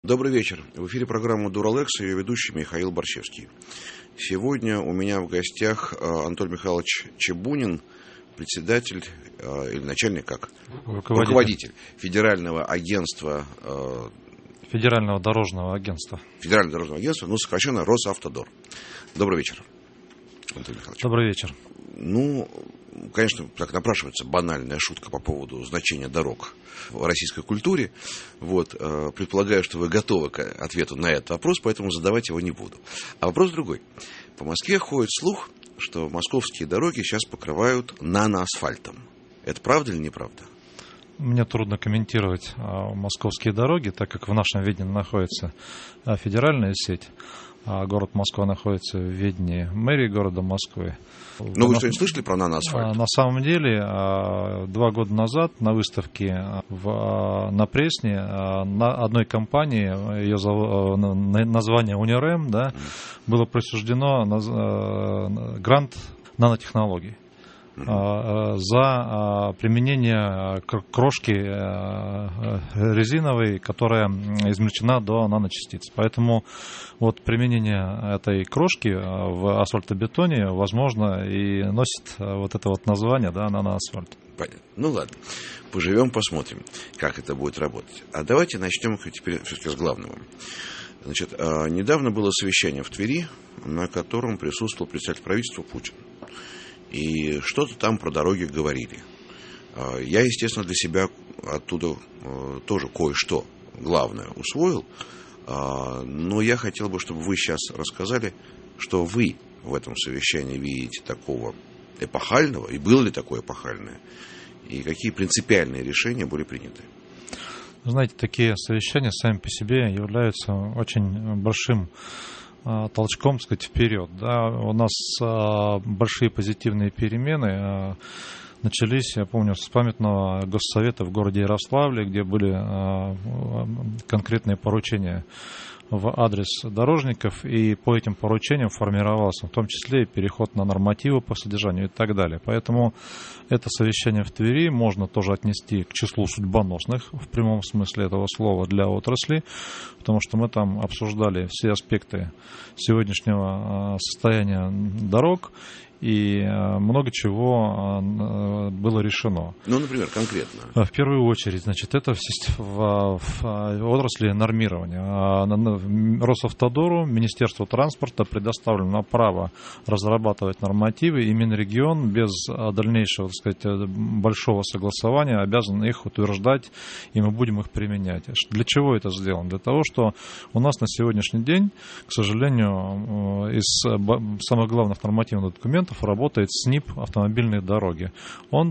Добрый вечер. В эфире программа «Дуралэкс» и ее ведущий Михаил Борщевский. Сегодня у меня в гостях Анатолий Михайлович Чебунин, председатель или начальник как? Руководитель Федерального агентства... Федерального дорожного агентства. Федерального дорожного агентства, сокращенно Росавтодор. Добрый вечер, Анатолий Михайлович. Добрый вечер. Конечно, так напрашивается банальная шутка по поводу значения дорог в российской культуре. Предполагаю, что вы готовы к ответу на этот вопрос, поэтому задавать его не буду. А вопрос другой. По Москве ходит слух, что московские дороги сейчас покрывают наноасфальтом. Это правда или неправда? Мне трудно комментировать московские дороги, так как в нашем ведении находится федеральная сеть, а город Москва находится в ведении мэрии города Москвы. Вы что-нибудь слышали про наноасфальт? На самом деле, 2 года назад на выставке на Пресне одной компании, ее название Унирем, было присуждено грант нанотехнологий за применение крошки резиновой, которая измельчена до наночастиц. Поэтому применение этой крошки в асфальтобетоне, возможно, и носит это название, наноасфальт. Понятно. Ладно. Поживем, посмотрим, как это будет работать. А давайте начнем теперь все-таки с главного. Недавно было совещание в Твери, на котором присутствовал представитель правительства Путин. И что-то там про дороги говорили. Я, естественно, для себя оттуда тоже кое-что главное усвоил. Но я хотел бы, чтобы вы сейчас рассказали, что вы в этом совещании видите такого эпохального, и было ли такое эпохальное, и какие принципиальные решения были приняты. Знаете, такие совещания сами по себе являются очень большим толчком, вперед. У нас большие позитивные перемены начались, я помню, с памятного госсовета в городе Ярославле, где были конкретные поручения в адрес дорожников, и по этим поручениям формировался в том числе и переход на нормативы по содержанию и так далее. Поэтому это совещание в Твери можно тоже отнести к числу судьбоносных в прямом смысле этого слова для отрасли, потому что мы там обсуждали все аспекты сегодняшнего состояния дорог, и много чего было решено. Например, конкретно? В первую очередь, это в отрасли нормирования. Росавтодору, Министерству транспорта предоставлено право разрабатывать нормативы, и Минрегион без дальнейшего, большого согласования обязан их утверждать, и мы будем их применять. Для чего это сделано? Для того, что у нас на сегодняшний день, к сожалению, из самых главных нормативных документов работает СНИП автомобильной дороги. Он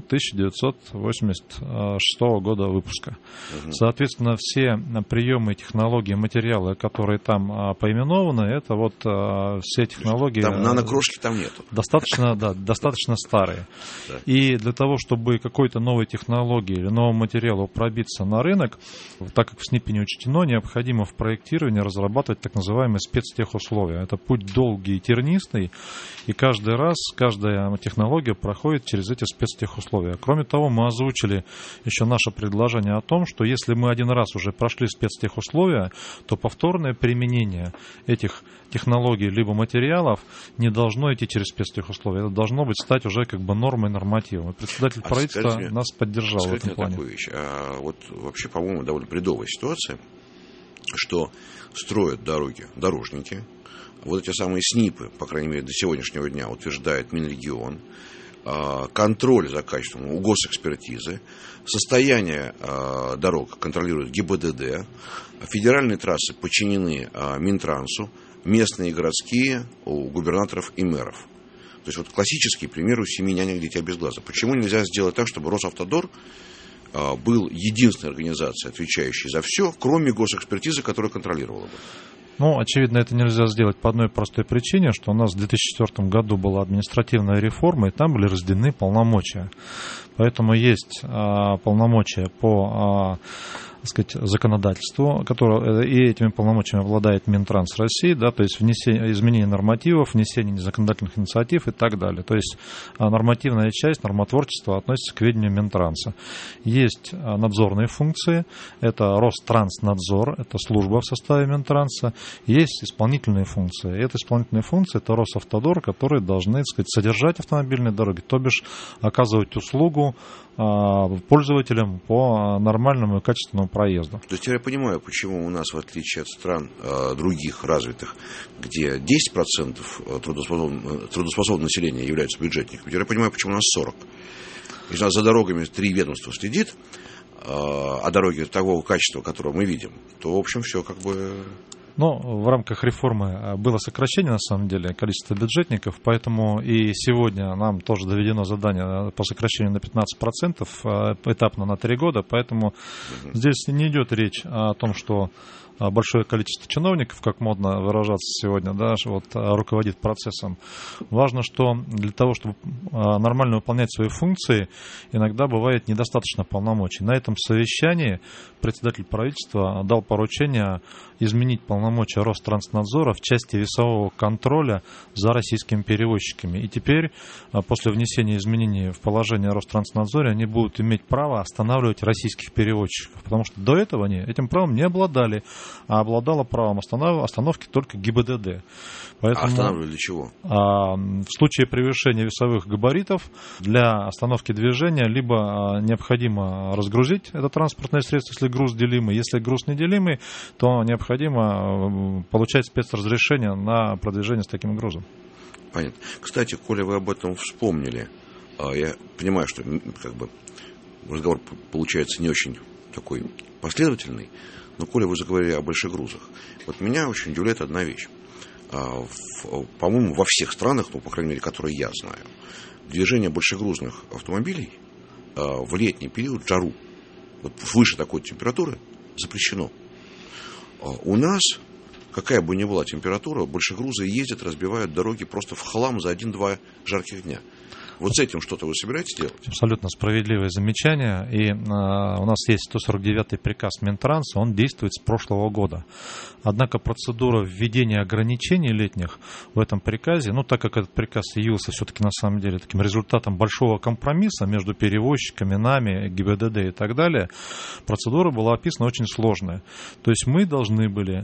1986 года выпуска. Соответственно, все приемы, технологии, материалы, которые там поименованы, это все технологии... Там нанокрошки там нету. Достаточно старые. Да. И для того, чтобы какой-то новой технологии или нового материала пробиться на рынок, так как в СНИПе не учтено, необходимо в проектировании разрабатывать так называемые спецтехусловия. Это путь долгий и тернистый, и каждый раз каждая технология проходит через эти спецтехусловия. Кроме того, мы озвучили еще наше предложение о том, что если мы один раз уже прошли спецтехусловия, то повторное применение этих технологий либо материалов не должно идти через спецтехусловия. Это должно стать уже нормой, нормативом. Председатель правительства нас поддержал в этом плане. Такую вещь. Вообще, по-моему, довольно бредовая ситуация, что строят дороги дорожники. Эти самые СНИПы, по крайней мере, до сегодняшнего дня утверждает Минрегион, контроль за качеством у госэкспертизы, состояние дорог контролирует ГИБДД, федеральные трассы подчинены Минтрансу, местные и городские у губернаторов и мэров. То есть классический пример у 7 нянек дитя без глаза. Почему нельзя сделать так, чтобы Росавтодор был единственной организацией, отвечающей за все, кроме госэкспертизы, которая контролировала бы? Очевидно, это нельзя сделать по одной простой причине, что у нас в 2004 году была административная реформа, и там были разделены полномочия. Поэтому есть полномочия по так сказать, законодательству, которое, и этими полномочиями обладает Минтранс России, да, то есть изменение нормативов, внесение законодательных инициатив и так далее. То есть нормативная часть, нормотворчество относится к ведению Минтранса. Есть надзорные функции, это Ространснадзор, это служба в составе Минтранса, есть исполнительные функции. И это исполнительные функции, это Росавтодор, которые должны, так сказать, содержать автомобильные дороги, то бишь оказывать услугу пользователям по нормальному и качественному проезду. То есть я понимаю, почему у нас, в отличие от стран других развитых, где 10% трудоспособного населения являются бюджетниками, я понимаю, почему у нас 40%. Если у нас за дорогами 3 ведомства следит, а дороги такого качества, которое мы видим, то, в общем, все как бы... Но в рамках реформы было сокращение, на самом деле, количества бюджетников, поэтому и сегодня нам тоже доведено задание по сокращению на 15%, этапно на 3 года, поэтому здесь не идет речь о том, что большое количество чиновников, как модно выражаться сегодня, да, вот, руководит процессом. Важно, что для того, чтобы нормально выполнять свои функции, иногда бывает недостаточно полномочий. На этом совещании председатель правительства дал поручение изменить полномочия Ространснадзора в части весового контроля за российскими перевозчиками. И теперь, после внесения изменений в положение о Ространснадзоре, они будут иметь право останавливать российских перевозчиков, потому что до этого они этим правом не обладали, а обладала правом остановки только ГИБДД. Поэтому, останавливали для чего? В случае превышения весовых габаритов для остановки движения либо необходимо разгрузить это транспортное средство, если груз делимый. Если груз неделимый, то необходимо получать спецразрешение на продвижение с таким грузом. Понятно. Кстати, коли вы об этом вспомнили, я понимаю, что как бы разговор получается не очень такой последовательный, но коли вы заговорили о больших грузах, вот меня очень удивляет одна вещь. По-моему, во всех странах, ну, по крайней мере, которые я знаю, движение большегрузных автомобилей в летний период, в жару, вот выше такой температуры, запрещено. У нас, какая бы ни была температура, большегрузы ездят, разбивают дороги просто в хлам за 1-2 жарких дня. Вот с этим что-то вы собираетесь делать? Абсолютно справедливое замечание. И у нас есть 149-й приказ Минтранса, он действует с прошлого года. Однако процедура введения ограничений летних в этом приказе, ну так как этот приказ явился все-таки на самом деле таким результатом большого компромисса между перевозчиками, нами, ГИБДД и так далее, процедура была описана очень сложная. То есть мы должны были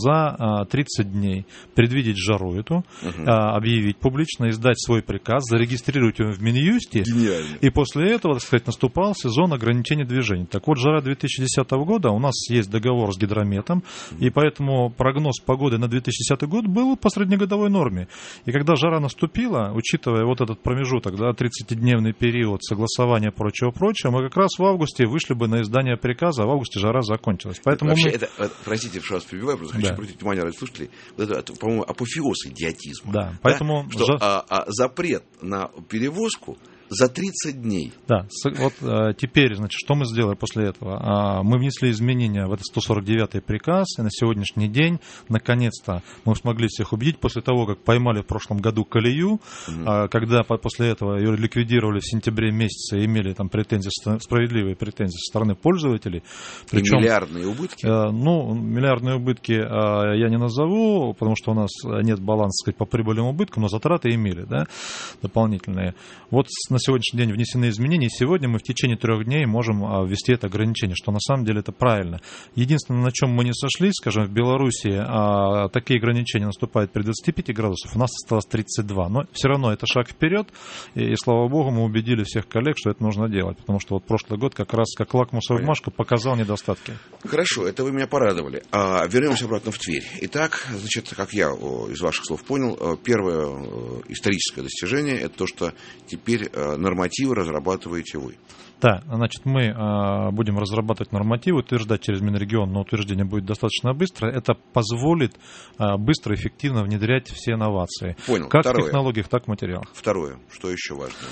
за 30 дней предвидеть жару эту, объявить публично, издать свой приказ, зарегистрировать его в Минюсте. Гениально. И после этого, так сказать, наступал сезон ограничения движений. Так вот, жара 2010 года, у нас есть договор с Гидрометом, и поэтому прогноз погоды на 2010 год был по среднегодовой норме. И когда жара наступила, учитывая вот этот промежуток, да, 30-дневный период согласования прочего-прочего, мы как раз в августе вышли бы на издание приказа, а в августе жара закончилась. Поэтому вообще, это, простите, что вас перебиваю, просто хочу обратить внимание радиослушателей, это, по-моему, апофеоз идиотизма. Да, поэтому... Да? Что запрет на перевозку за 30 дней. Да, вот теперь, значит, что мы сделали после этого? Мы внесли изменения в этот 149-й приказ, и на сегодняшний день, наконец-то, мы смогли всех убедить, после того, как поймали в прошлом году колею, когда после этого ее ликвидировали в сентябре месяце и имели там претензии, справедливые претензии со стороны пользователей. Причем, миллиардные убытки? Миллиардные убытки я не назову, потому что у нас нет баланса, сказать, по прибыльным убыткам, но затраты имели, да, дополнительные. Вот на сегодняшний день внесены изменения, и сегодня мы в течение 3 дней можем ввести это ограничение, что на самом деле это правильно. Единственное, на чем мы не сошлись, скажем, в Беларуси такие ограничения наступают при 25 градусах, у нас осталось 32, но все равно это шаг вперед, и слава богу, мы убедили всех коллег, что это нужно делать, потому что вот прошлый год как раз как лакмусовая бумажка показал недостатки. Хорошо, это вы меня порадовали. Вернемся обратно в Тверь. Итак, значит, как я из ваших слов понял, первое историческое достижение – это то, что теперь нормативы разрабатываете вы. Да, значит, мы будем разрабатывать нормативы, утверждать через Минрегион, но утверждение будет достаточно быстро. Это позволит быстро и эффективно внедрять все инновации. Понял. Как Второе. в технологиях, так и в материалах. Второе, что еще важно было?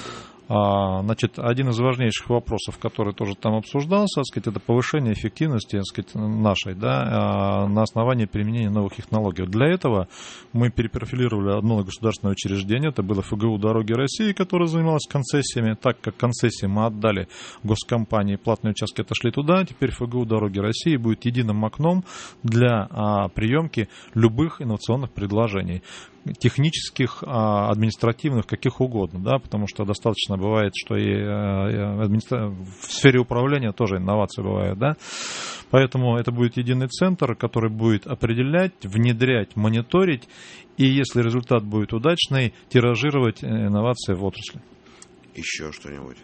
Значит, один из важнейших вопросов, который тоже там обсуждался, так сказать, это повышение эффективности, так сказать, нашей, да, на основании применения новых технологий. Для этого мы перепрофилировали одно государственное учреждение, это было ФГУ «Дороги России», которое занималось концессиями. Так как концессии мы отдали госкомпании, платные участки отошли туда, теперь ФГУ «Дороги России» будет единым окном для приемки любых инновационных предложений, технических, административных, каких угодно, да, потому что достаточно бывает, что и в сфере управления тоже инновации бывают, да, поэтому это будет единый центр, который будет определять, внедрять, мониторить, и если результат будет удачный, тиражировать инновации в отрасли. Еще что-нибудь?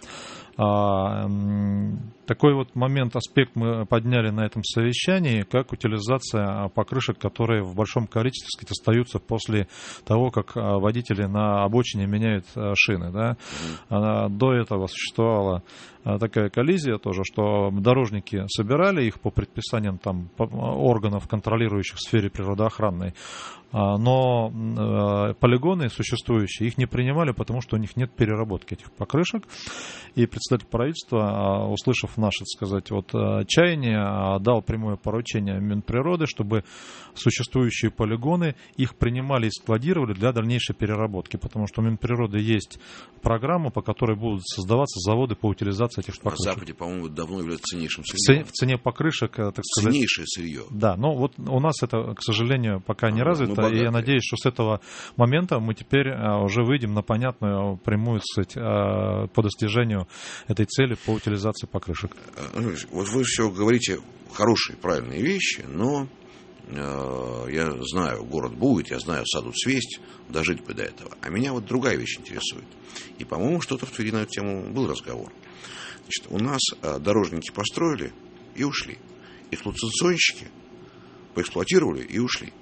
Такой вот момент, аспект мы подняли на этом совещании, как утилизация покрышек, которые в большом количестве, так сказать, остаются после того, как водители на обочине меняют шины. Да? До этого существовала такая коллизия тоже, что дорожники собирали их по предписаниям там, органов, контролирующих в сфере природоохранной, но полигоны существующие их не принимали, потому что у них нет переработки этих покрышек. И представитель правительства, услышав наше, так сказать, вот, чаяние, дал прямое поручение Минприроды, чтобы существующие полигоны их принимали и складировали для дальнейшей переработки, потому что у Минприроды есть программа, по которой будут создаваться заводы по утилизации этих покрышек. На Западе, по-моему, давно является ценнейшим сырьем. В цене покрышек, так сказать. Ценнейшее сырье. Да, но вот у нас это, к сожалению, пока не развито, и я надеюсь, что с этого момента мы теперь уже выйдем на понятную, прямую, так сказать, по достижению этой цели по утилизации покрышек. Вот вы все говорите хорошие, правильные вещи, но я знаю, город будет, я знаю, саду свесть, дожить бы до этого. А меня вот другая вещь интересует. И, по-моему, что-то в Твери на эту тему был разговор. Значит, у нас дорожники построили и ушли. Эксплуатационщики поэксплуатировали и ушли.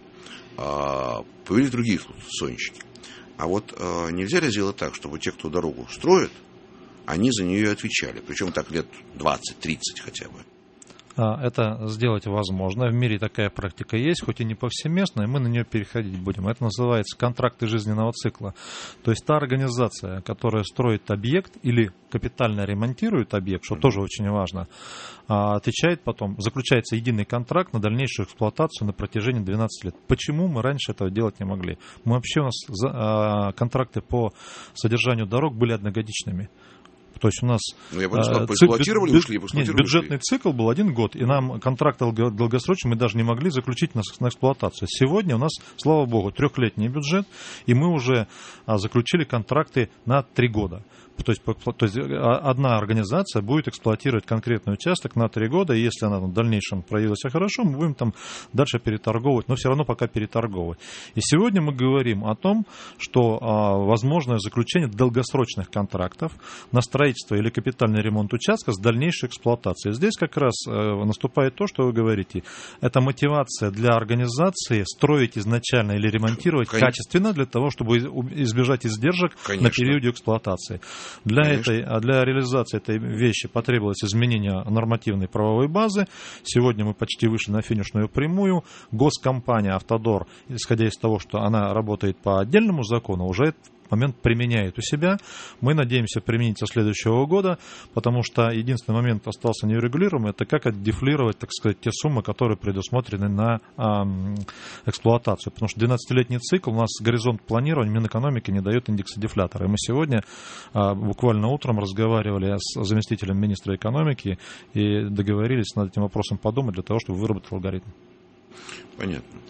Повели другие эксплуатационщики. А вот нельзя ли сделать так, чтобы те, кто дорогу строят, они за нее отвечали? Причем так лет 20-30 хотя бы. Это сделать возможно. В мире такая практика есть, хоть и не повсеместная, мы на нее переходить будем. Это называется контракты жизненного цикла. То есть та организация, которая строит объект или капитально ремонтирует объект, что тоже очень важно, отвечает потом, заключается единый контракт на дальнейшую эксплуатацию на протяжении 12 лет. Почему мы раньше этого делать не могли? У нас контракты по содержанию дорог были одногодичными. То есть у нас поэксплуатировали, ушли, бюджетный цикл был 1 год, и нам контракт долгосрочный мы даже не могли заключить на эксплуатацию. Сегодня у нас, слава богу, 3-летний бюджет, и мы уже заключили контракты на 3 года. То есть одна организация будет эксплуатировать конкретный участок на 3 года, и если она в дальнейшем проявилась хорошо, мы будем там дальше переторговывать, но все равно пока переторговывать. И сегодня мы говорим о том, что возможно заключение долгосрочных контрактов на строительство или капитальный ремонт участка с дальнейшей эксплуатацией. Здесь как раз наступает то, что вы говорите. Это мотивация для организации строить изначально или ремонтировать качественно для того, чтобы избежать издержек на периоде эксплуатации. Для реализации этой вещи потребовалось изменение нормативной правовой базы. Сегодня мы почти вышли на финишную прямую. Госкомпания «Автодор», исходя из того, что она работает по отдельному закону, уже этот момент применяет у себя. Мы надеемся применить со следующего года, потому что единственный момент остался неурегулируемым, это как отдефлировать, так сказать, те суммы, которые предусмотрены на эксплуатацию. Потому что 12-летний цикл, у нас горизонт планирования Минэкономики не дает индекса дефлятора. И мы сегодня буквально утром разговаривали с заместителем министра экономики и договорились над этим вопросом подумать для того, чтобы выработать алгоритм. Понятно.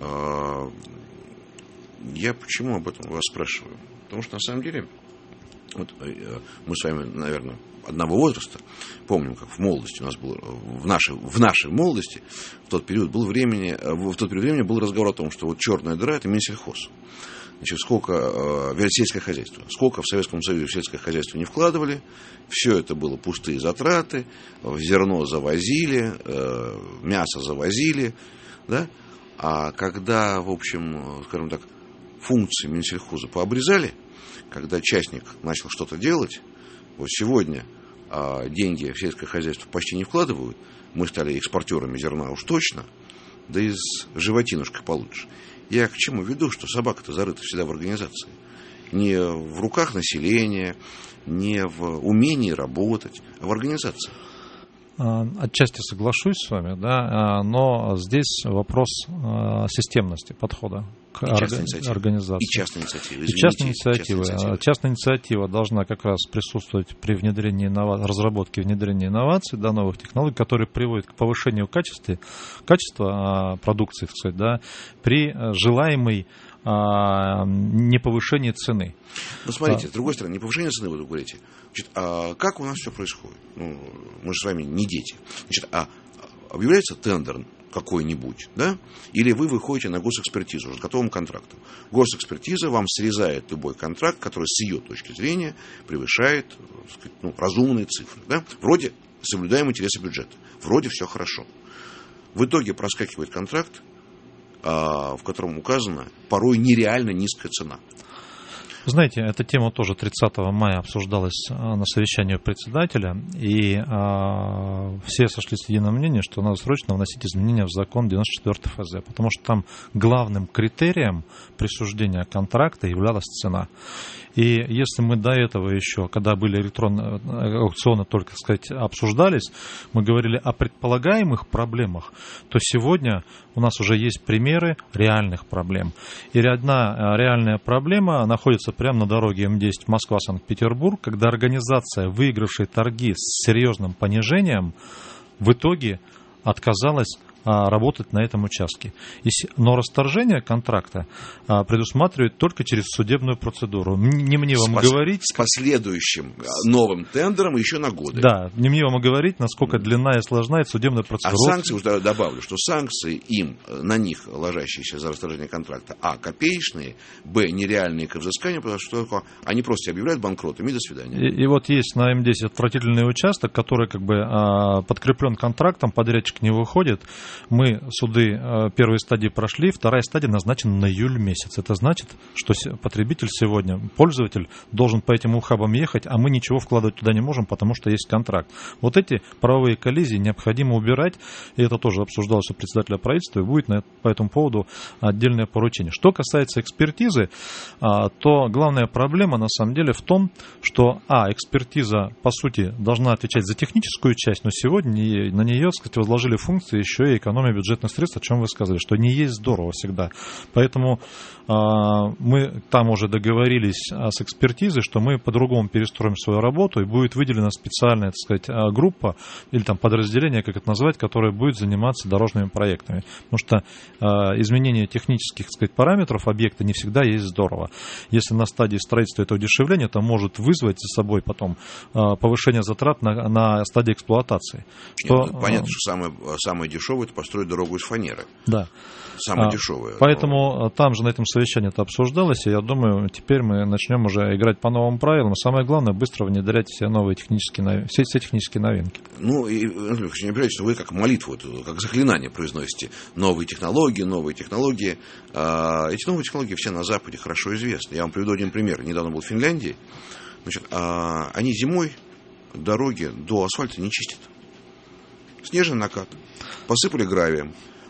Я почему об этом вас спрашиваю? Потому что, на самом деле, вот мы с вами, наверное, одного возраста, помним, как в молодости у нас было, в нашей молодости, в тот период времени был разговор о том, что вот черная дыра – это Минсельхоз. Значит, сельское хозяйство. Сколько в Советском Союзе в сельское хозяйство не вкладывали, все это было пустые затраты, зерно завозили, мясо завозили, да? А когда, в общем, скажем так, функции Минсельхоза пообрезали, когда частник начал что-то делать, вот сегодня деньги в сельское хозяйство почти не вкладывают, мы стали экспортерами зерна уж точно, да и с животинушкой получше. Я к чему веду, что собака-то зарыта всегда в организации. Не в руках населения, не в умении работать, а в организации. Отчасти соглашусь с вами, да, но здесь вопрос системности подхода к организации. И частной инициативы. Частная инициатива должна как раз присутствовать при внедрении разработке и внедрении инноваций, да, новых технологий, которые приводят к повышению качества продукции, так сказать, да, при желаемой не повышение цены. Ну, смотрите, с другой стороны, не повышение цены, вы говорите. Значит, а как у нас все происходит? Ну, мы же с вами не дети. Значит, объявляется тендер какой-нибудь, да? Или вы выходите на госэкспертизу с готовым контрактом. Госэкспертиза вам срезает любой контракт, который с ее точки зрения превышает, так сказать, разумные цифры. Да? Вроде соблюдаем интересы бюджета. Вроде все хорошо. В итоге проскакивает контракт, в котором указана порой нереально низкая цена. Знаете, эта тема тоже 30 мая обсуждалась на совещании у председателя, и все сошлись в едином мнении, что надо срочно вносить изменения в закон 94 ФЗ, потому что там главным критерием присуждения контракта являлась цена. И если мы до этого еще, когда были электронные аукционы, только, так сказать, обсуждались, мы говорили о предполагаемых проблемах, то сегодня у нас уже есть примеры реальных проблем. И одна реальная проблема находится прямо на дороге М10 Москва-Санкт-Петербург, когда организация, выигравшая торги с серьезным понижением, в итоге отказалась работать на этом участке. Но расторжение контракта предусматривает только через судебную процедуру. Не мне вам говорить... С последующим новым тендером еще на годы. Да, не мне вам говорить, насколько длинна и сложна эта судебная процедура. А санкции, уже добавлю, что санкции им, на них ложащиеся за расторжение контракта, копеечные, нереальные к взысканию, потому что они просто объявляют банкротами и до свидания. И вот есть на М10 отвратительный участок, который как бы подкреплен контрактом, подрядчик не выходит. Мы суды первой стадии прошли, вторая стадия назначена на июль месяц. Это значит, что потребитель сегодня, пользователь, должен по этим ухабам ехать, а мы ничего вкладывать туда не можем, потому что есть контракт. Вот эти правовые коллизии необходимо убирать, и это тоже обсуждалось у председателя правительства, и будет по этому поводу отдельное поручение. Что касается экспертизы, то главная проблема на самом деле в том, что экспертиза, по сути, должна отвечать за техническую часть, но сегодня на нее, так сказать, возложили функции еще и экономия бюджетных средств, о чем вы сказали, что не есть здорово всегда. Поэтому мы там уже договорились с экспертизой, что мы по-другому перестроим свою работу, и будет выделена специальная, так сказать, группа или там подразделение, как это назвать, которое будет заниматься дорожными проектами. Потому что изменение технических, так сказать, параметров объекта не всегда есть здорово. Если на стадии строительства это удешевление, то может вызвать за собой потом повышение затрат на стадии эксплуатации. Понятно, что самое дешевое — это построить дорогу из фанеры. Да. Самое дешевое. Поэтому там же на этом совещании это обсуждалось, и я думаю, теперь мы начнем уже играть по новым правилам. Самое главное — быстро внедрять все технические новинки. Ну, и, Андрей, не обижайтесь, что вы как молитву, как заклинание произносите. Новые технологии. Эти новые технологии все на Западе хорошо известны. Я вам приведу один пример. Недавно был в Финляндии. Значит, они зимой дороги до асфальта не чистят. Снежный накат. Посыпали гравием.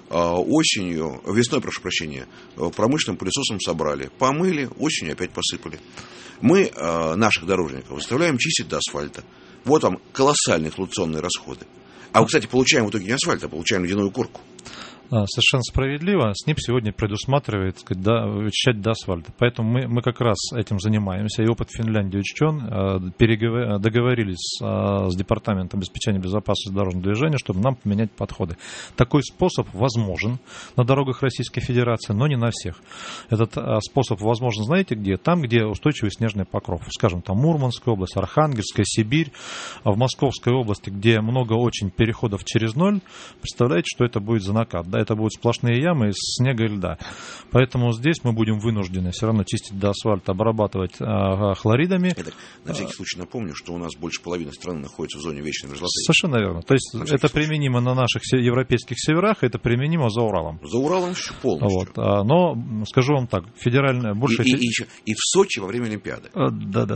Весной, прошу прощения, промышленным пылесосом собрали. Помыли, осенью опять посыпали. Мы наших дорожников выставляем чистить до асфальта. Вот вам колоссальные эксплуатационные расходы. А мы, кстати, получаем в итоге не асфальт, а получаем ледяную корку. Совершенно справедливо. СНИП сегодня предусматривает, так сказать, вычищать до асфальта. Поэтому мы как раз этим занимаемся. И опыт Финляндии учтен. Договорились с Департаментом обеспечения безопасности дорожного движения, чтобы нам поменять подходы. Такой способ возможен на дорогах Российской Федерации, но не на всех. Этот способ возможен, знаете где? Там, где устойчивый снежный покров. Скажем, там Мурманская область, Архангельская, Сибирь. А в Московской области, где много очень переходов через ноль, представляете, что это будет за накат? Да, это будут сплошные ямы из снега и льда. Поэтому здесь мы будем вынуждены все равно чистить до асфальта, обрабатывать хлоридами. На всякий случай напомню, что у нас больше половины страны находится в зоне вечной мерзлоты. Совершенно верно. То есть это применимо на наших европейских северах, это применимо за Уралом. За Уралом все полностью. Вот. Но скажу вам так, федеральная больше... И в Сочи во время Олимпиады. Да.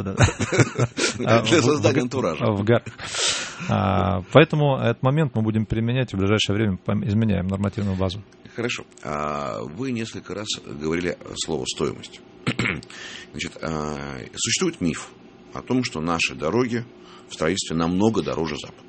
Для создания антуража. Поэтому этот момент мы будем применять в ближайшее время, изменяем нормативную базу. Хорошо. Вы несколько раз говорили слово «стоимость». Значит, существует миф о том, что наши дороги в строительстве намного дороже западных.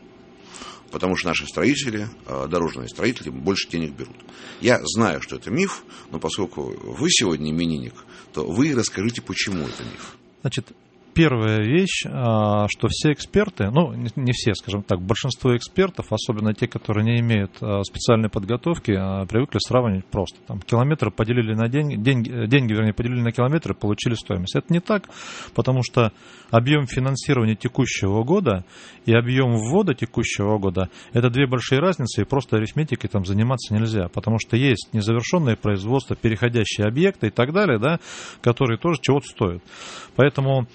Потому что наши строители, дорожные строители, больше денег берут. Я знаю, что это миф, но поскольку вы сегодня именинник, то вы расскажите, почему это миф. Значит, первая вещь, что все эксперты, ну, не все, скажем так, большинство экспертов, особенно те, которые не имеют специальной подготовки, привыкли сравнивать просто. Там, километры поделили на деньги, поделили на километры, получили стоимость. Это не так, потому что объем финансирования текущего года и объем ввода текущего года – это две большие разницы, и просто арифметикой там заниматься нельзя, потому что есть незавершенное производство, переходящие объекты и так далее, да, которые тоже чего-то стоят. Поэтому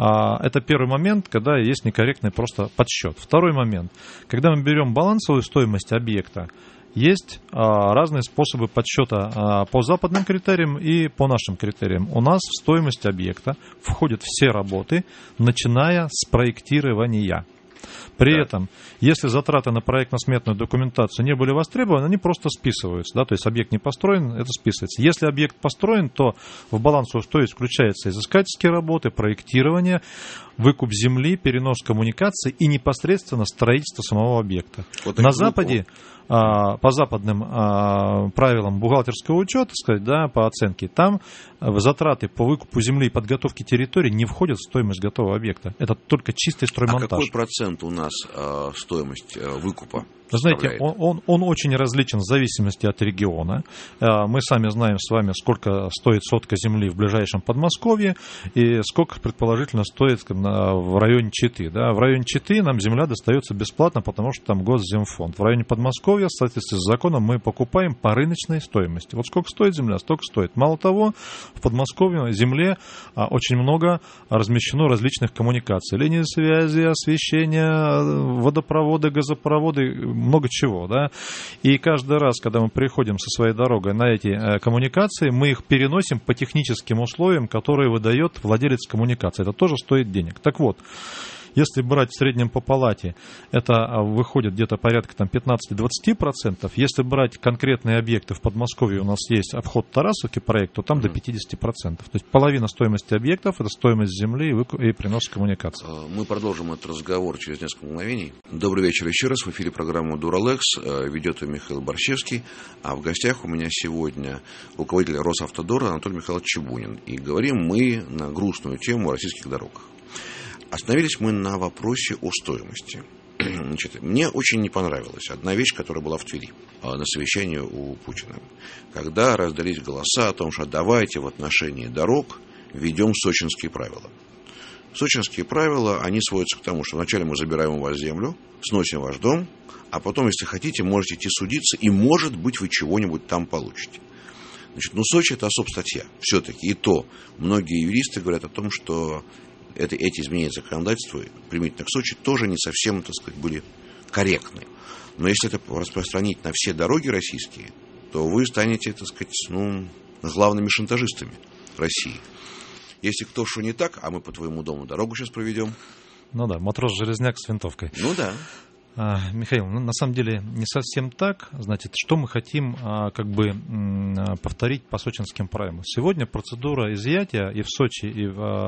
это первый момент, когда есть некорректный просто подсчет. Второй момент. Когда мы берем балансовую стоимость объекта, есть разные способы подсчета по западным критериям и по нашим критериям. У нас в стоимость объекта входят все работы, начиная с проектирования. При этом, если затраты на проектно-сметную документацию не были востребованы, они просто списываются. Да? То есть объект не построен, это списывается. Если объект построен, то в балансовую стоимость включаются изыскательские работы, проектирование, выкуп земли, перенос коммуникаций и непосредственно строительство самого объекта. Вот на Западе, по западным правилам бухгалтерского учета, сказать, да, по оценке, там затраты по выкупу земли и подготовке территории не входят в стоимость готового объекта. Это только чистый строймонтаж. А какой процент у нас стоимость выкупа? Вы знаете, он очень различен в зависимости от региона. Мы сами знаем с вами, сколько стоит сотка земли в ближайшем Подмосковье и сколько, предположительно, стоит в районе Читы. Да? В районе Читы нам земля достается бесплатно, потому что там Госземфонд. В районе Подмосковья, в соответствии с законом, мы покупаем по рыночной стоимости. Вот сколько стоит земля, столько стоит. Мало того, в Подмосковье земле очень много размещено различных коммуникаций. Линии связи, освещения, водопроводы, газопроводы, много чего, да, и каждый раз, когда мы приходим со своей дорогой на эти коммуникации, мы их переносим по техническим условиям, которые выдает владелец коммуникации. Это тоже стоит денег. Так вот, если брать в среднем по палате, это выходит где-то порядка там, 15-20%. Если брать конкретные объекты в Подмосковье, у нас есть обход Тарасовки проект, то там до 50%. То есть половина стоимости объектов – это стоимость земли и принос коммуникаций. Мы продолжим этот разговор через несколько мгновений. Добрый вечер еще раз. В эфире программа «Дуралэкс». Ведет ее Михаил Борщевский. А в гостях у меня сегодня руководитель Росавтодора Анатолий Михайлович Чебунин. И говорим мы на грустную тему о российских дорогах. Остановились мы на вопросе о стоимости. Значит, мне очень не понравилась одна вещь, которая была в Твери на совещании у Путина. Когда раздались голоса о том, что давайте в отношении дорог введем сочинские правила. Сочинские правила, они сводятся к тому, что вначале мы забираем у вас землю, сносим ваш дом, а потом, если хотите, можете идти судиться, и, может быть, вы чего-нибудь там получите. Значит, Сочи – это особстатья. Все-таки и то многие юристы говорят о том, что эти изменения законодательства, применительно к Сочи, тоже не совсем, так сказать, были корректны. Но если это распространить на все дороги российские, то вы станете, так сказать, главными шантажистами России. Если кто что не так, а мы по твоему дому дорогу сейчас проведем. Ну да, матрос-железняк с винтовкой. Ну да. Михаил, на самом деле не совсем так. Значит, что мы хотим повторить по сочинским правилам? Сегодня процедура изъятия и в Сочи, и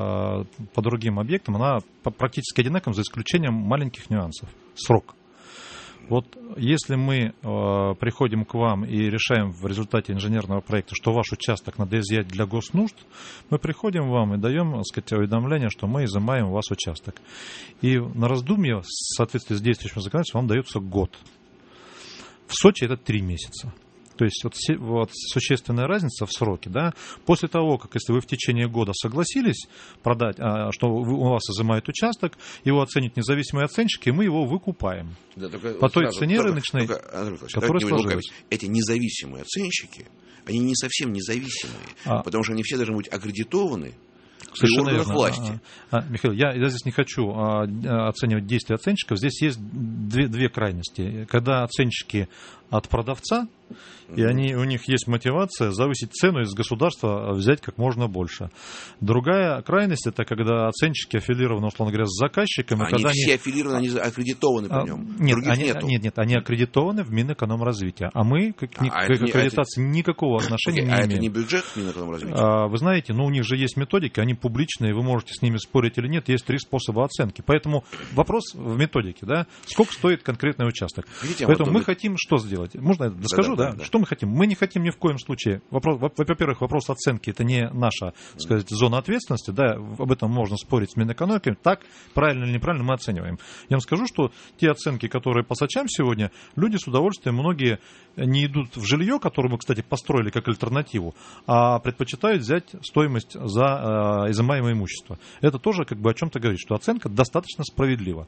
по другим объектам, она практически одинакова, за исключением маленьких нюансов. Срок. Вот если мы приходим к вам и решаем в результате инженерного проекта, что ваш участок надо изъять для госнужд, мы приходим к вам и даем, так сказать, уведомление, что мы изымаем у вас участок. И на раздумье, в соответствии с действующим законодательством, вам дается год. В Сочи это 3 месяца. То есть вот существенная разница в сроке. Да? После того, как если вы в течение года согласились продать, что у вас изымают участок, его оценят независимые оценщики, и мы его выкупаем. Да, по той цене рыночной, которая сложилась. Эти независимые оценщики, они не совсем независимые, потому что они все должны быть аккредитованы. Совершенно верно. Власти. Михаил, я здесь не хочу оценивать действия оценщиков. Здесь есть две крайности. Когда оценщики от продавца, И у них есть мотивация завысить цену из государства, взять как можно больше. Другая крайность — это когда оценщики аффилированы, условно говоря, с заказчиком. Они все аффилированы, они аккредитованы при нем. Нет, они аккредитованы в Минэкономразвития. А мы к аккредитации никакого отношения не имеем. А это не бюджет Минэкономразвития? Вы знаете, у них же есть методики, они публичные, вы можете с ними спорить или нет, есть 3 способа оценки. Поэтому вопрос в методике, да, сколько стоит конкретный участок. Поэтому мы хотим что сделать? Можно я доскажу, да? Что мы хотим? Мы не хотим ни в коем случае. Во-первых, вопрос оценки — это не наша, сказать, зона ответственности, да, об этом можно спорить с Минэкономикой. Так, правильно или неправильно, мы оцениваем. Я вам скажу, что те оценки, которые по Сочам сегодня, люди с удовольствием, многие не идут в жилье, которое мы, кстати, построили как альтернативу, а предпочитают взять стоимость за изымаемое имущество. Это тоже как бы о чем-то говорит, что оценка достаточно справедлива.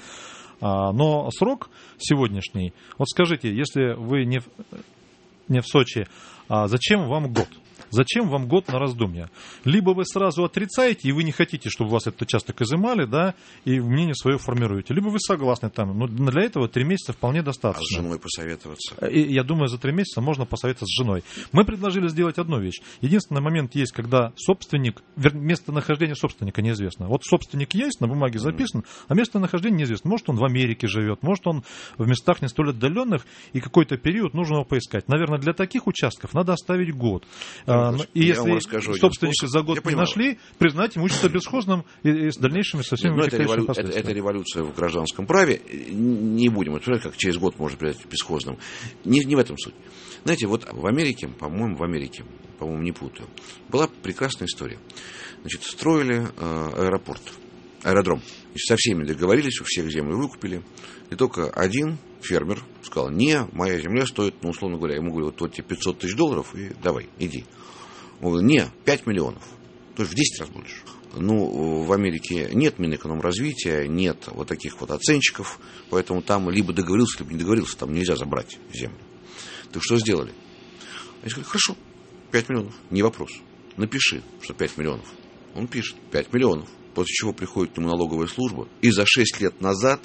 Но срок сегодняшний, вот скажите, если вы не в Сочи, зачем вам год? Зачем вам год на раздумья? Либо вы сразу отрицаете, и вы не хотите, чтобы вас этот участок изымали, да, и мнение свое формируете. Либо вы согласны там. Но для этого 3 месяца вполне достаточно. А с женой посоветоваться? И я думаю, за 3 месяца можно посоветоваться с женой. Мы предложили сделать одну вещь. Единственный момент есть, когда собственник, местонахождение собственника неизвестно. Вот собственник есть, на бумаге записан, а местонахождение неизвестно. Может, он в Америке живет, может, он в местах не столь отдаленных, и какой-то период нужно его поискать. Наверное, для таких участков надо оставить год. И если собственника за год не нашли, признать имущество бесхозным и с дальнейшими со всеми вытекающими последствиями. Это революция в гражданском праве. Не будем обсуждать, как через год можно принять бесхозным. Не в этом суть. Знаете, вот в Америке, по-моему, не путаю, была прекрасная история. Значит, строили аэродром. Со всеми договорились, у всех землю выкупили. И только один фермер сказал: не, моя земля стоит, условно говоря, ему говорят, вот тебе $500 тысяч, и давай, иди. Он говорит: не, 5 миллионов. То есть в 10 раз больше. В Америке нет Минэкономразвития, нет вот таких вот оценщиков, поэтому там либо договорился, либо не договорился, там нельзя забрать землю. Так что сделали? Они сказали: хорошо, 5 миллионов, не вопрос. Напиши, что 5 миллионов. Он пишет: 5 миллионов. После чего приходит к нему налоговая служба, и за 6 лет назад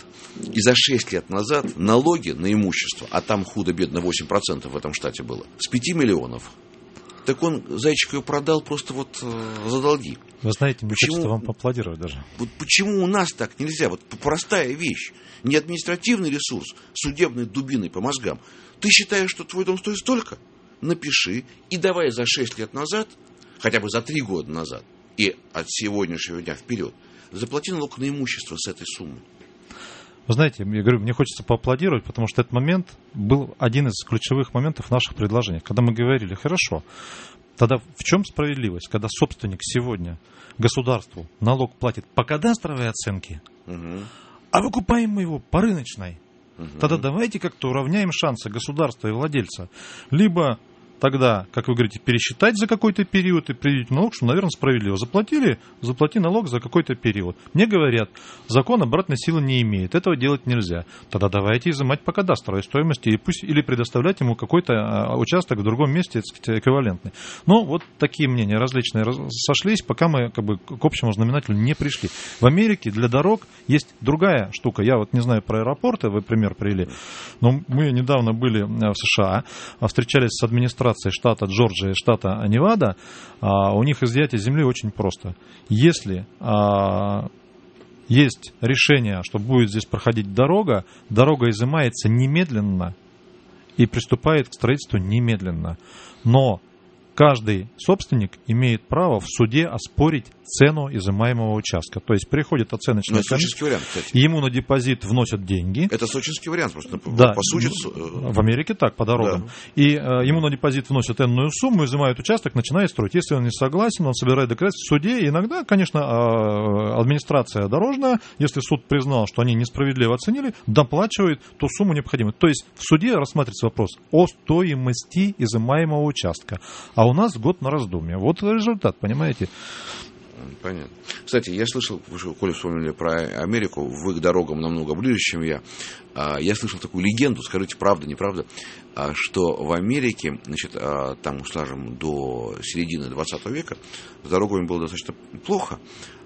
налоги на имущество, а там худо-бедно 8% в этом штате было, с 5 миллионов. Так он зайчик ее продал просто вот за долги. Вы знаете, мне хочется вам поаплодировать даже. Вот почему у нас так нельзя? Вот простая вещь. Не административный ресурс, судебной дубиной по мозгам. Ты считаешь, что твой дом стоит столько? Напиши и давай за 6 лет назад, хотя бы за 3 года назад, и от сегодняшнего дня вперед, заплати налог на имущество с этой суммы. Вы знаете, я говорю, мне хочется поаплодировать, потому что этот момент был один из ключевых моментов наших предложений. Когда мы говорили: хорошо, тогда в чем справедливость, когда собственник сегодня государству налог платит по кадастровой оценке, а выкупаем мы его по рыночной? Тогда давайте как-то уравняем шансы государства и владельца. Либо тогда, как вы говорите, пересчитать за какой-то период и предъявить налог, что, наверное, справедливо. Заплати налог за какой-то период. Мне говорят, закон обратной силы не имеет, этого делать нельзя. Тогда давайте изымать по кадастровой стоимости или предоставлять ему какой-то участок в другом месте, так сказать, эквивалентный. Но вот такие мнения различные сошлись, пока мы как бы к общему знаменателю не пришли. В Америке для дорог есть другая штука. Я вот не знаю про аэропорты, вы пример привели, но мы недавно были в США, встречались с администрацией штата Джорджия и штата Невада. У них изъятие земли очень просто. Если есть решение, что будет здесь проходить дорога изымается немедленно и приступает к строительству немедленно. Но каждый собственник имеет право в суде оспорить цену изымаемого участка. То есть приходит оценочная комиссия, вариант, кстати. Ему на депозит вносят деньги. Это сочинский вариант, просто да, по сути. В Америке так, по дорогам. Да. И ему на депозит вносят энную сумму, изымают участок, начинает строить. Если он не согласен, он собирает доказательства в суде. И иногда, конечно, администрация дорожная, если суд признал, что они несправедливо оценили, доплачивает ту сумму необходимую. То есть в суде рассматривается вопрос о стоимости изымаемого участка. А у нас год на раздумье. Вот результат, понимаете? Понятно. Кстати, я слышал, вы, Коля, вспомнили про Америку, в их дорогам намного ближе, чем я. Я слышал такую легенду, скажите, правда, неправда, что в Америке, значит, там, скажем, до середины 20 века с дорогами было достаточно плохо,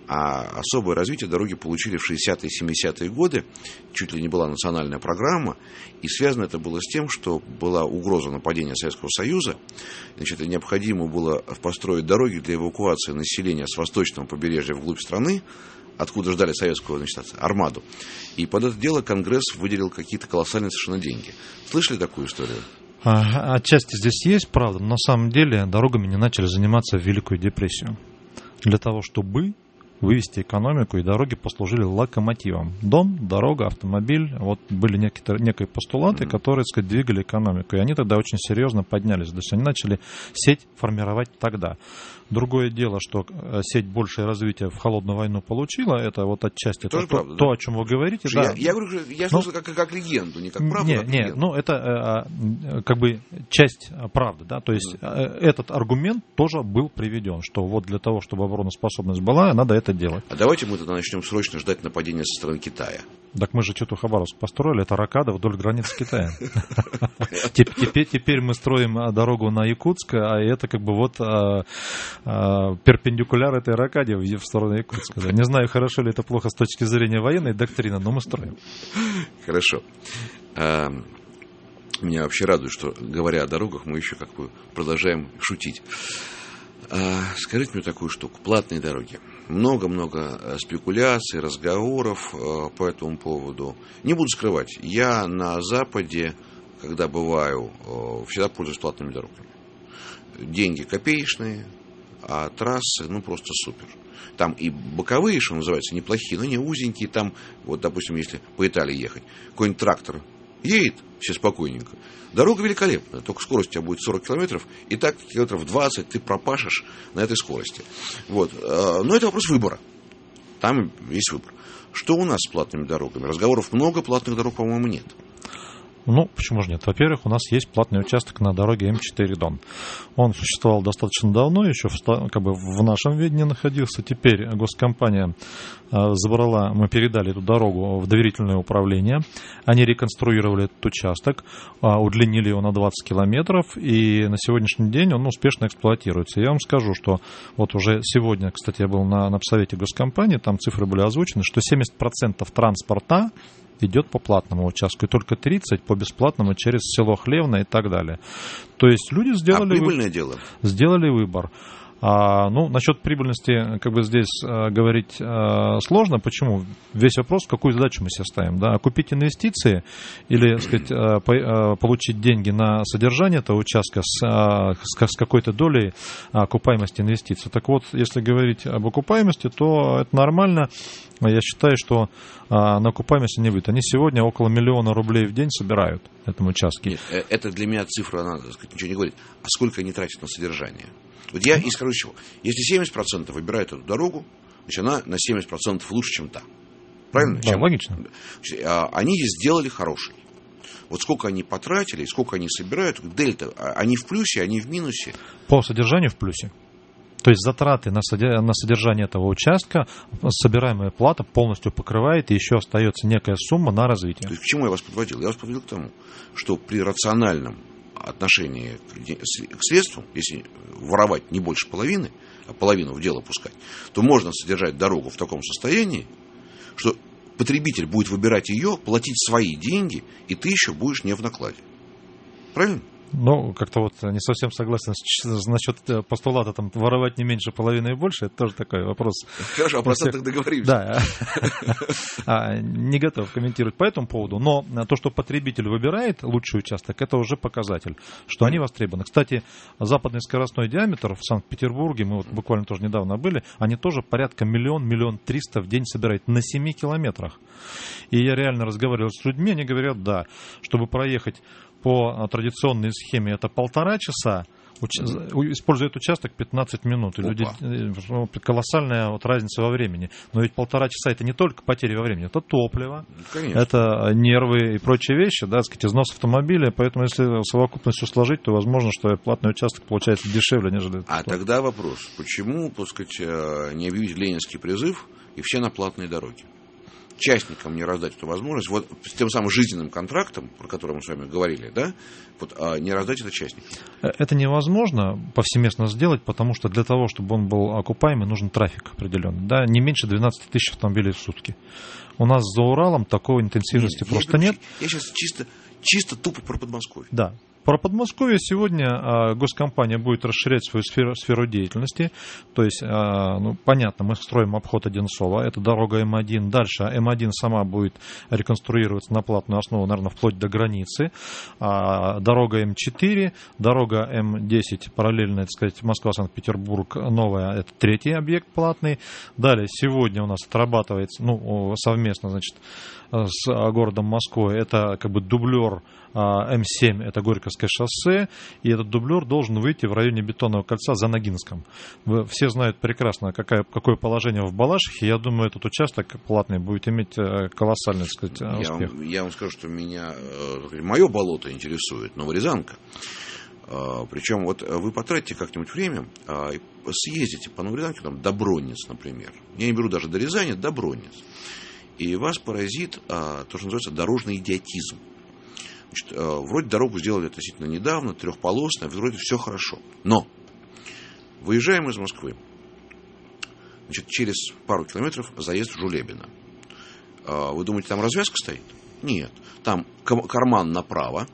А особое развитие дороги получили в 60-е и 70-е годы. Чуть ли не была национальная программа. И связано это было с тем, что была угроза нападения Советского Союза. Значит, необходимо было построить дороги для эвакуации населения с восточного побережья вглубь страны, откуда ждали советскую, значит, армаду. И под это дело Конгресс выделил какие-то колоссальные совершенно деньги. Слышали такую историю? Отчасти здесь есть правда, но на самом деле дорогами не начали заниматься в Великую депрессию. Для того, чтобы вывести экономику, и дороги послужили локомотивом. Дом, дорога, автомобиль, вот были некие постулаты, которые, так сказать, двигали экономику. И они тогда очень серьезно поднялись. То есть они начали сеть формировать тогда. Другое дело, что сеть большее развитие в холодную войну получила, это вот отчасти тоже то, правда, то, да? о чем вы говорите. Да. Я говорю, я слышал как легенду, не как правду, как легенду. Ну, это как бы часть правды, да, то есть этот аргумент тоже был приведен, что вот для того, чтобы обороноспособность была, надо это делать. А давайте мы тогда начнем срочно ждать нападения со стороны Китая. Так мы же что-то Хабаровск построили, это рокада вдоль границ с Китаем. Теперь мы строим дорогу на Якутск, а это как бы вот перпендикуляр этой рокаде в сторону Якутска. Не знаю, хорошо ли это плохо с точки зрения военной доктрины, но мы строим. Хорошо. Меня вообще радует, что, говоря о дорогах, мы еще как бы продолжаем шутить. Скажите мне такую штуку. Платные дороги. Много-много спекуляций, разговоров по этому поводу. Не буду скрывать, я на Западе, когда бываю, всегда пользуюсь платными дорогами. Деньги копеечные, а трассы, ну, просто супер. Там и боковые, что называется, неплохие, но не узенькие. Там, вот, допустим, если по Италии ехать, какой-нибудь трактор едет, все спокойненько. Дорога великолепная, только скорость у тебя будет 40 километров, и так километров 20 ты пропашешь на этой скорости. Вот. Но это вопрос выбора. Там есть выбор. Что у нас с платными дорогами? Разговоров много, платных дорог, по-моему, нет. Ну, почему же нет? Во-первых, у нас есть платный участок на дороге М4 Дон. Он существовал достаточно давно, еще как бы в нашем ведении находился. Теперь госкомпания забрала, мы передали эту дорогу в доверительное управление. Они реконструировали этот участок, удлинили его на 20 километров, и на сегодняшний день он успешно эксплуатируется. Я вам скажу, что вот уже сегодня, кстати, я был на совете госкомпании, там цифры были озвучены, что 70% транспорта идет по платному участку, и только 30% по бесплатному через село Хлевно и так далее. То есть люди сделали выбор. Ну, насчет прибыльности, как бы здесь говорить сложно. Почему? Весь вопрос, какую задачу мы себе ставим. Да? Купить инвестиции или, так сказать, получить деньги на содержание этого участка с какой-то долей окупаемости инвестиций. Так вот, если говорить об окупаемости, то это нормально. Я считаю, что на окупаемости не выйдет. Они сегодня около 1 000 000 рублей в день собирают в этом участке. Нет, это для меня цифра, она, так сказать, ничего не говорит. А сколько они тратят на содержание? Вот я и скажу чего. Если 70% выбирают эту дорогу, значит, она на 70% лучше, чем та. Правильно? Да, логично. Они ее сделали хорошей. Вот сколько они потратили, сколько они собирают, дельта, они в плюсе, они в минусе? По содержанию в плюсе. То есть затраты на содержание этого участка, собираемая плата полностью покрывает, и еще остается некая сумма на развитие. То есть к чему я вас подводил? Я вас подводил к тому, что при рациональном отношении к средствам, если воровать не больше половины, а половину в дело пускать, то можно содержать дорогу в таком состоянии, что потребитель будет выбирать ее, платить свои деньги, и ты еще будешь не в накладе. Правильно? Ну, как-то вот не совсем согласен насчет постулата, там, воровать не меньше половины и больше, это тоже такой вопрос. Хорошо, о процентах договоримся. Да, не готов комментировать по этому поводу, но то, что потребитель выбирает лучший участок, это уже показатель, что они востребованы. Кстати, западный скоростной диаметр в Санкт-Петербурге, мы вот буквально тоже недавно были, они тоже порядка 1 000 000 300 000 в день собирают на 7 километрах. И я реально разговаривал с людьми, они говорят, да, чтобы проехать по традиционной схеме это 1,5 часа, используют участок 15 минут. И люди, колоссальная вот разница во времени. Но ведь 1,5 часа это не только потери во времени, это топливо, это нервы и прочие вещи, да, так сказать, износ автомобиля. Поэтому если совокупностью сложить, то возможно, что платный участок получается дешевле, нежели... А тогда вопрос, почему, так сказать, не объявить ленинский призыв и все на платные дороги? частникам не раздать эту возможность, вот с тем самым жизненным контрактом, про который мы с вами говорили, да, вот, не раздать это частникам? Это невозможно повсеместно сделать, потому что для того, чтобы он был окупаемый, нужен трафик определенный. Да? Не меньше 12 тысяч автомобилей в сутки. У нас за Уралом такой интенсивности просто нет. Я сейчас чисто тупо про Подмосковье. Да. Про Подмосковье сегодня госкомпания будет расширять свою сферу деятельности. То есть, понятно, мы строим обход Одинцова, это дорога М1. Дальше М1 сама будет реконструироваться на платную основу, наверное, вплоть до границы. Дорога М4, дорога М10, параллельно, так сказать, Москва-Санкт-Петербург, новая, это третий объект платный. Далее, сегодня у нас отрабатывается, совместно, значит, с городом Москвой, это как бы дублер М7, это Горьковское шоссе, и этот дублер должен выйти в районе Бетонного кольца за Ногинском. Вы все знают прекрасно, какое положение в Балашихе. Я думаю, этот участок платный будет иметь колоссальный, так сказать, успех. Я вам скажу, что мое болото интересует, Новорязанка. Причем вот вы потратите как-нибудь время, съездите по Новорязанке, там, до Бронниц, например. Я не беру даже до Рязани, до Бронниц. И вас поразит то, что называется дорожный идиотизм. Значит, вроде дорогу сделали относительно недавно, трехполосная, вроде все хорошо. Но выезжаем из Москвы. Значит, через пару километров заезд в Жулебино. Вы думаете, там развязка стоит? Нет. Там карман направо,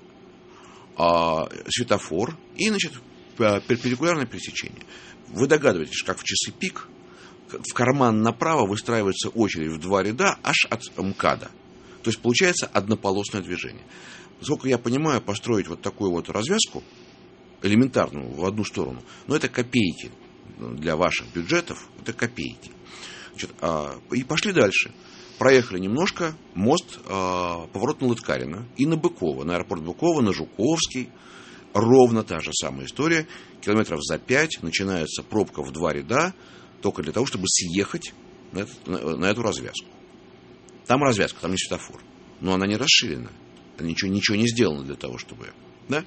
светофор и, значит, перпендикулярное пересечение. Вы догадываетесь, как в часы пик в карман направо выстраивается очередь в 2 ряда аж от МКАДа. То есть получается однополосное движение. Насколько я понимаю, построить вот такую вот развязку, элементарную, в одну сторону, но это копейки для ваших бюджетов, это копейки. Значит, и пошли дальше. Проехали немножко, мост, поворот на Лыткарино и на Быково, на аэропорт Быково, на Жуковский. Ровно та же самая история. Километров за 5 начинается пробка в 2 ряда, только для того, чтобы съехать на эту развязку. Там развязка, там не светофор. Но она не расширена. Ничего не сделано для того, чтобы... Да?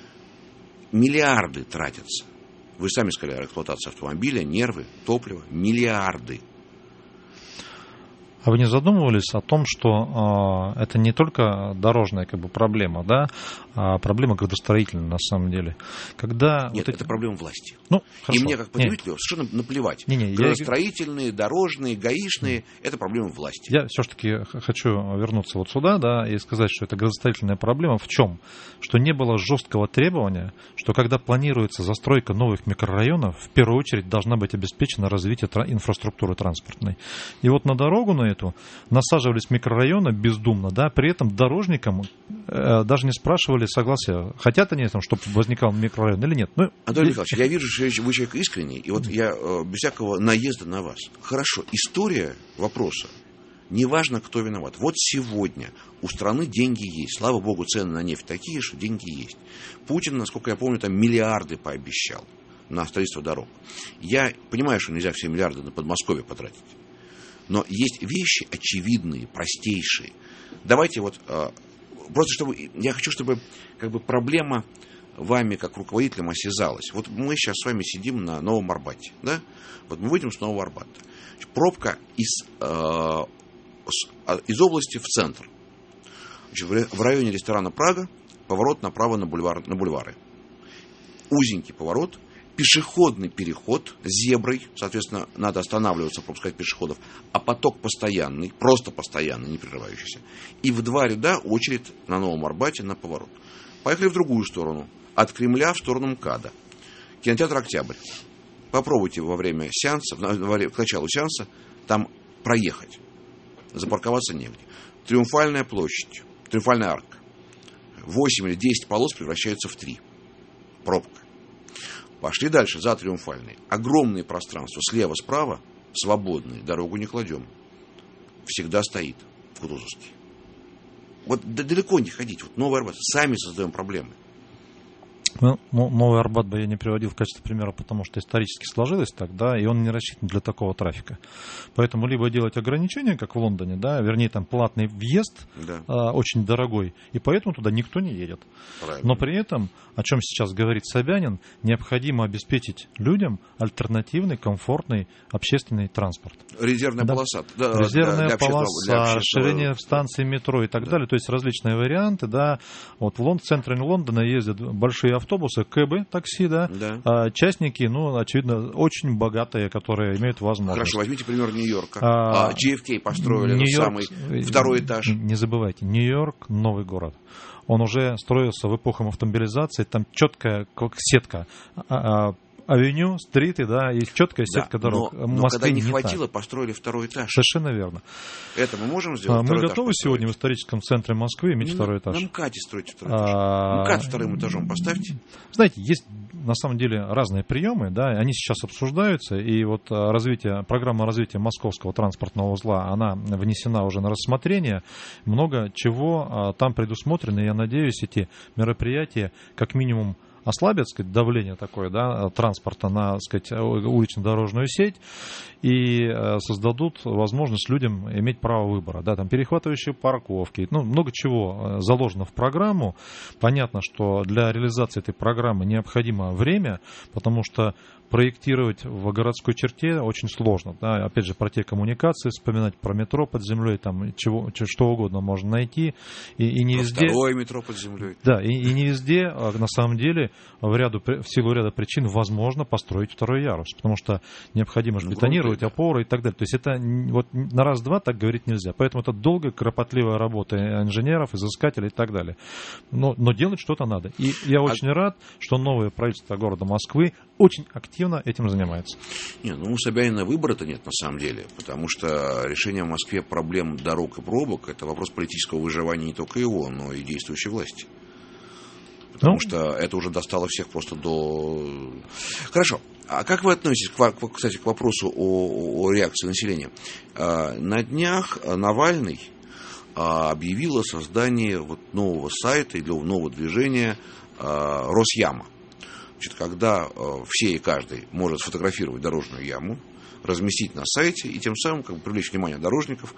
Миллиарды тратятся. Вы сами сказали, эксплуатация автомобиля, нервы, топливо. Миллиарды. А вы не задумывались о том, что это не только дорожная как бы проблема, да, а проблема градостроительная на самом деле. Когда Нет, это проблема власти. Хорошо. И мне как потребителю совершенно наплевать. Градостроительные, дорожные, гаишные – это проблема власти. Я все-таки хочу вернуться вот сюда, да, и сказать, что это градостроительная проблема в чем? Что не было жесткого требования, что когда планируется застройка новых микрорайонов, в первую очередь должна быть обеспечено развитие инфраструктуры транспортной. И вот на дорогу на эту насаживались микрорайоны бездумно, да, при этом дорожникам даже не спрашивали согласия, хотят они, чтобы возникал микрорайон или нет. Анатолий Михайлович, я вижу, что вы человек искренний, и вот я без всякого наезда на вас. Хорошо, история вопроса. Неважно, кто виноват. Вот сегодня у страны деньги есть. Слава богу, цены на нефть такие, что деньги есть. Путин, насколько я помню, там миллиарды пообещал на строительство дорог. Я понимаю, что нельзя все миллиарды на Подмосковье потратить. Но есть вещи очевидные, простейшие. Давайте вот... Просто чтобы... Я хочу, чтобы как бы проблема вами, как руководителем, осязалась. Вот мы сейчас с вами сидим на Новом Арбате. Да? Вот мы выйдем с Нового Арбата. Пробка из области в центр. Значит, в районе ресторана «Прага» поворот направо на бульвары. Узенький поворот. Пешеходный переход с зеброй, соответственно, надо останавливаться, пропускать пешеходов, а поток постоянный, просто постоянный, не прерывающийся. И в 2 ряда очередь на Новом Арбате на поворот. Поехали в другую сторону, от Кремля в сторону МКАДа. Кинотеатр «Октябрь». Попробуйте во время сеанса, к началу сеанса, там проехать. Запарковаться негде. Триумфальная площадь, Триумфальная арка. 8 или 10 полос превращаются в 3. Пробка. Пошли дальше, за Триумфальной. Огромные пространства слева-справа, свободные, дорогу не кладем. Всегда стоит в Кутузовске. Вот далеко не ходить. Вот Новый Арбат. Сами создаем проблемы. Ну, Новый Арбат бы я не приводил в качестве примера, потому что исторически сложилось так, да, и он не рассчитан для такого трафика. Поэтому либо делать ограничения, как в Лондоне, да, вернее, там платный въезд, очень дорогой, и поэтому туда никто не едет. Правильно. Но при этом, о чем сейчас говорит Собянин, необходимо обеспечить людям альтернативный, комфортный общественный транспорт. Резервная полоса. Да, резервная полоса, расширение станций метро и так далее. То есть различные варианты, да. Вот в центре Лондона ездят большие автобусы, кэбы, такси, да. А частники, ну, очевидно, очень богатые, которые имеют возможность. Хорошо, возьмите пример Нью-Йорка. JFK построили самый второй этаж. Не забывайте, Нью-Йорк — новый город. Он уже строился в эпоху автомобилизации, там четкая как сетка. Авеню, стриты, да, есть четкая сетка дорог. Но когда не хватило, построили второй этаж. Совершенно верно. Это мы можем сделать? Мы готовы сегодня в историческом центре Москвы иметь второй этаж. На МКАДе стройте второй этаж. МКАД вторым этажом поставьте. Знаете, есть на самом деле разные приемы, да, они сейчас обсуждаются, и вот программа развития московского транспортного узла, она внесена уже на рассмотрение. Много чего там предусмотрено, и я надеюсь, эти мероприятия как минимум ослабят, так сказать, давление такое, да, транспорта на, так сказать, улично-дорожную сеть и создадут возможность людям иметь право выбора, да, там перехватывающие парковки, ну, много чего заложено в программу. Понятно, что для реализации этой программы необходимо время, потому что проектировать в городской черте очень сложно. Да. Опять же, про те коммуникации вспоминать, про метро под землей, там что угодно можно найти. И не везде... Второе метро под землей. Да, и не везде, на самом деле, в силу ряда причин возможно построить второй ярус, потому что необходимо же бетонировать опоры и так далее. То есть это вот на раз-два так говорить нельзя. Поэтому это долгая, кропотливая работа инженеров, изыскателей и так далее. Но делать что-то надо. И я очень рад, что новое правительство города Москвы очень активно этим занимается. У Собянина выбора-то нет на самом деле, потому что решение в Москве проблем дорог и пробок — это вопрос политического выживания не только его, но и действующей власти. Потому что это уже достало всех просто до... Хорошо. А как вы относитесь, кстати, к вопросу о реакции населения? На днях Навальный объявил о создании нового сайта или нового движения «Росяма». Значит, когда все и каждый может сфотографировать дорожную яму, разместить на сайте и тем самым привлечь внимание дорожников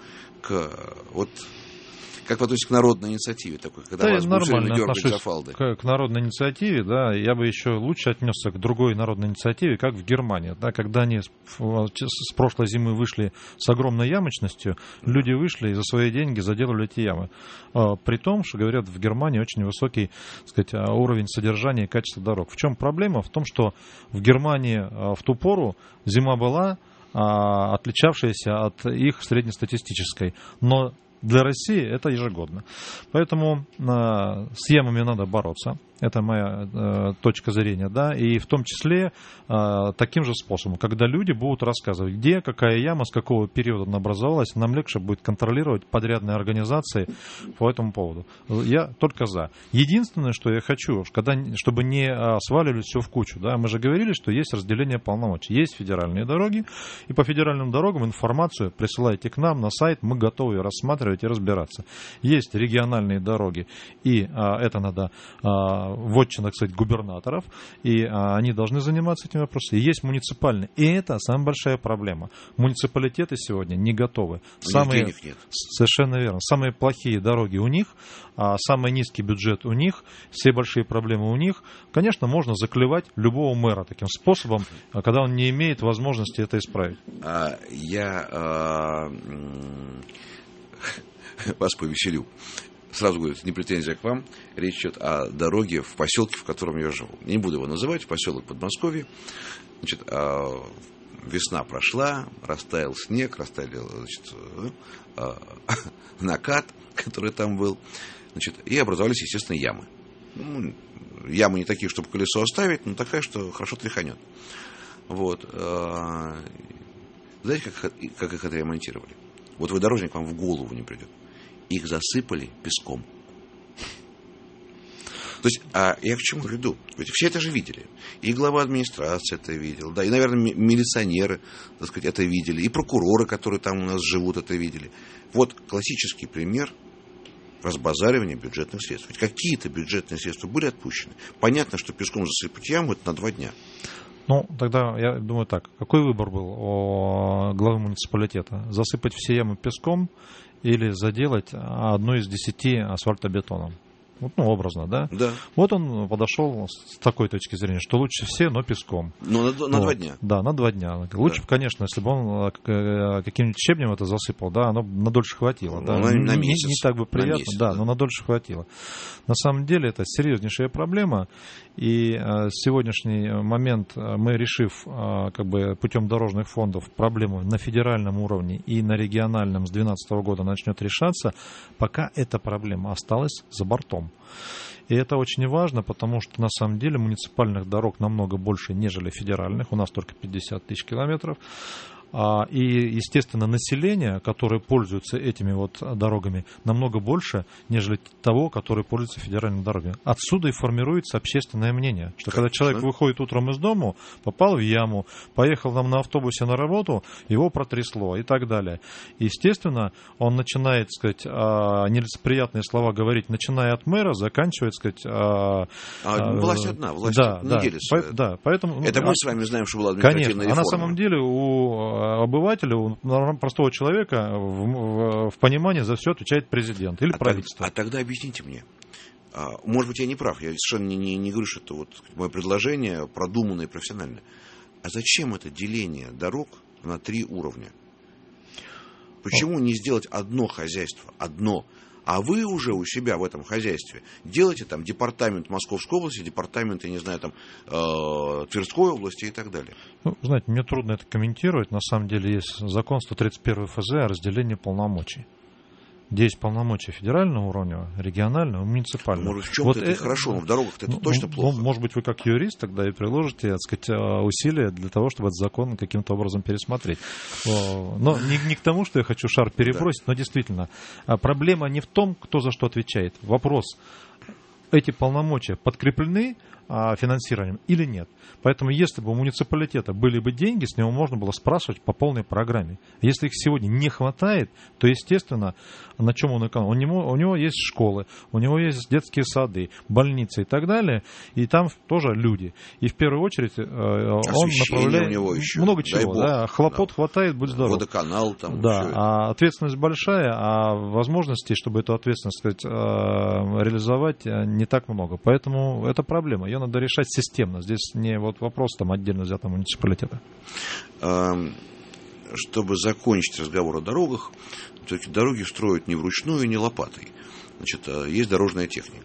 как вы относитесь к народной инициативе такой, когда вас будет все время дергать за фалды? К народной инициативе, да, я бы еще лучше отнесся к другой народной инициативе, как в Германии, да, когда они с прошлой зимы вышли с огромной ямочностью, люди вышли и за свои деньги заделали эти ямы. При том, что, говорят, в Германии очень высокий, так сказать, уровень содержания и качества дорог. В чем проблема? В том, что в Германии в ту пору зима была отличавшаяся от их среднестатистической, но для России это ежегодно. Поэтому с ямами надо бороться. Это моя точка зрения, да, и в том числе таким же способом, когда люди будут рассказывать, где, какая яма, с какого периода она образовалась, нам легче будет контролировать подрядные организации по этому поводу. Я только за. Единственное, что я хочу, чтобы не сваливали все в кучу, да, мы же говорили, что есть разделение полномочий, есть федеральные дороги, и по федеральным дорогам информацию присылайте к нам на сайт, мы готовы ее рассматривать и разбираться. Есть региональные дороги, и это надо вотчина, кстати, губернаторов, и они должны заниматься этими вопросами. И есть муниципальные. И это самая большая проблема. Муниципалитеты сегодня не готовы. Денег нет. Совершенно верно. Самые плохие дороги у них, самый низкий бюджет у них, все большие проблемы у них. Конечно, можно заклевать любого мэра таким способом, когда он не имеет возможности это исправить. Я вас повеселю. Сразу говорю, это не претензия к вам. Речь идет о дороге в поселке, в котором я живу. Не буду его называть, поселок Подмосковье. Значит, весна прошла, растаял снег, растаяли, накат, который там был. Значит, и образовались, естественно, ямы. Ямы не такие, чтобы колесо оставить, но такая, что хорошо тряханет. Вот. Знаете, как их отремонтировали? Вот вы дорожник, вам в голову не придет. Их засыпали песком. То есть, я к чему веду? Ведь все это же видели. И глава администрации это видел, да, и, наверное, милиционеры, так сказать, это видели, и прокуроры, которые там у нас живут, это видели. Вот классический пример разбазаривание бюджетных средств. Ведь какие-то бюджетные средства были отпущены. Понятно, что песком засыпать яму — это на 2 дня. Ну, тогда я думаю так. Какой выбор был у главы муниципалитета? Засыпать все ямы песком или заделать одну из 10 асфальтобетоном? Вот, ну, образно, да? Да. Вот он подошел с такой точки зрения, что лучше все, но песком. Но на 2 дня. Да, на 2 дня. Лучше, конечно, если бы он каким-нибудь щебнем это засыпал, да, оно на дольше хватило. Да. На месяц. Не так бы приятно, месяц, да, но на дольше хватило. На самом деле это серьезнейшая проблема, и в сегодняшний момент мы, решив как бы путем дорожных фондов проблему на федеральном уровне и на региональном с 2012 года начнет решаться, пока эта проблема осталась за бортом. И это очень важно, потому что на самом деле муниципальных дорог намного больше, нежели федеральных. У нас только 50 тысяч километров. И, естественно, население, которое пользуется этими вот дорогами, намного больше, нежели того, которое пользуется федеральными дорогами. Отсюда и формируется общественное мнение, что когда человек выходит утром из дома, попал в яму, поехал нам на автобусе на работу, его протрясло и так далее. Естественно, он начинает, так сказать, нелицеприятные слова говорить, начиная от мэра, заканчивая, так сказать... власть одна, власть не делится. Да, поэтому... Это мы с вами знаем, что была административная реформа. А на самом деле у обывателя, у простого человека в понимании за все отвечает президент или правительство. Тогда объясните мне. Может быть, я не прав, я совершенно не говорю, что это вот мое предложение продуманное и профессиональное. А зачем это деление дорог на 3 уровня? Почему не сделать одно хозяйство, одно? А вы уже у себя в этом хозяйстве делаете там департамент Московской области, департамент, я не знаю, там Тверской области и так далее. Ну, знаете, мне трудно это комментировать. На самом деле есть закон 131 ФЗ о разделении полномочий. Где есть полномочия федерального уровня, регионального, муниципального. Может, в чем-то это хорошо, но в дорогах-то это точно плохо. Может быть, вы как юрист тогда и приложите, так сказать, усилия для того, чтобы этот закон каким-то образом пересмотреть. Но не к тому, что я хочу шар перебросить, но действительно, проблема не в том, кто за что отвечает. Вопрос, эти полномочия подкреплены финансированием или нет. Поэтому, если бы у муниципалитета были бы деньги, с него можно было спрашивать по полной программе. Если их сегодня не хватает, то, естественно, на чем он экономит? У него есть школы, у него есть детские сады, больницы и так далее, и там тоже люди. И в первую очередь он направляет у него еще, много чего. Да, хлопот хватает, будь здоров. Водоканал там. Да, а ответственность большая, а возможностей, чтобы эту ответственность, сказать, реализовать, не так много. Поэтому это проблема. Ее надо решать системно. Здесь не вот вопрос там отдельно взятого муниципалитета. Чтобы закончить разговор о дорогах, все-таки дороги строят не вручную, не лопатой. Значит, есть дорожная техника.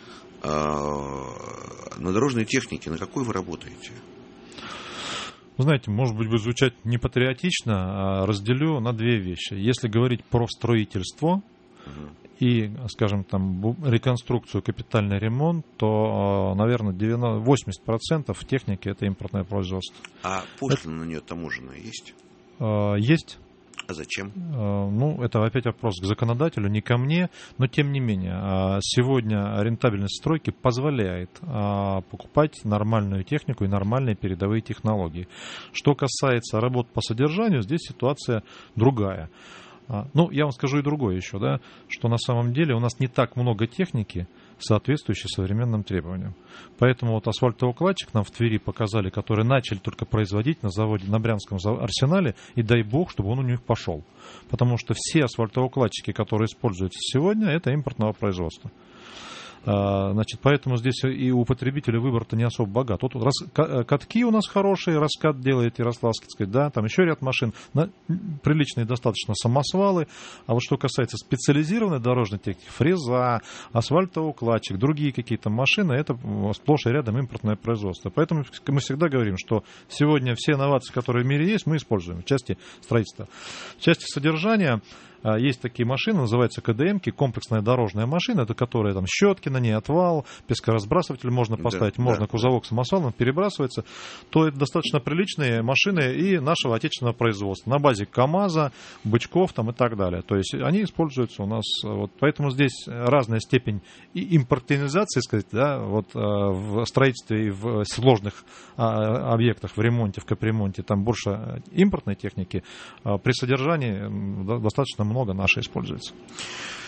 На дорожной технике на какой вы работаете? Вы знаете, может быть, будет звучать не патриотично, разделю на 2 вещи. Если говорить про строительство и, скажем, там, реконструкцию, капитальный ремонт, то, наверное, 80% техники — это импортное производство. А пошлина на нее таможенная есть? Есть. А зачем? Ну, это опять вопрос к законодателю, не ко мне, но тем не менее, сегодня рентабельность стройки позволяет покупать нормальную технику и нормальные передовые технологии. Что касается работ по содержанию, здесь ситуация другая. Ну, я вам скажу и другое еще, да, что на самом деле у нас не так много техники, соответствующей современным требованиям. Поэтому вот асфальтоукладчик нам в Твери показали, который начали только производить на заводе, на Брянском арсенале, и дай бог, чтобы он у них пошел. Потому что все асфальтоукладчики, которые используются сегодня, это импортного производства. Значит, поэтому здесь и у потребителя выбор-то не особо богат. Вот катки у нас хорошие, раскат делает Ярославский, так сказать, да, там еще ряд машин, приличные достаточно самосвалы. А вот что касается специализированной дорожной техники, фреза, асфальтоукладчик, другие какие-то машины, это сплошь и рядом импортное производство. Поэтому мы всегда говорим, что сегодня все инновации, которые в мире есть, мы используем в части строительства. В части содержания есть такие машины, называются КДМки, комплексная дорожная машина, это которая там щетки на ней, отвал, пескоразбрасыватель можно поставить, можно кузовок самосвалом, перебрасывается, то это достаточно приличные машины и нашего отечественного производства на базе КАМАЗа, бычков там и так далее. То есть они используются у нас, вот, поэтому здесь разная степень импортизации, сказать, да, вот, в строительстве и в сложных объектах, в ремонте, в капремонте, там больше импортной техники, при содержании достаточно много нашей используется.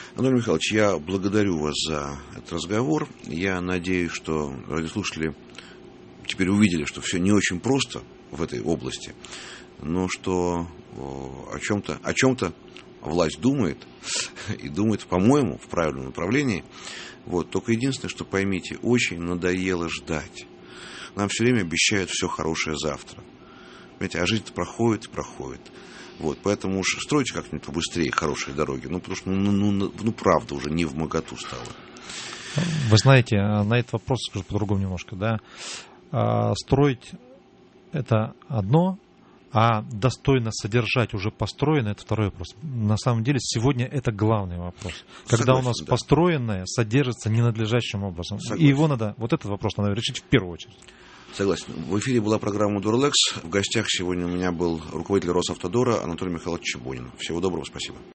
Анатолий Михайлович, я благодарю вас за этот разговор. Я надеюсь, что радиослушатели теперь увидели, что все не очень просто в этой области, но что о чем-то власть думает, и думает, по-моему, в правильном направлении. Вот. Только единственное, что поймите, очень надоело ждать. Нам все время обещают все хорошее завтра. Понимаете, а жизнь-то проходит и проходит. Вот, поэтому уж стройте как-нибудь побыстрее хорошие дороги. Потому что, правда, уже не вмоготу стало. Вы знаете, на этот вопрос скажу по-другому немножко, да. Строить это одно, а достойно содержать уже построенное — это второй вопрос. На самом деле сегодня это главный вопрос. Когда у нас построенное содержится ненадлежащим образом. Согласен. И его надо, вот этот вопрос надо решить в первую очередь. Согласен. В эфире была программа «Дурлекс». В гостях сегодня у меня был руководитель Росавтодора Анатолий Михайлович Чебонин. Всего доброго, спасибо.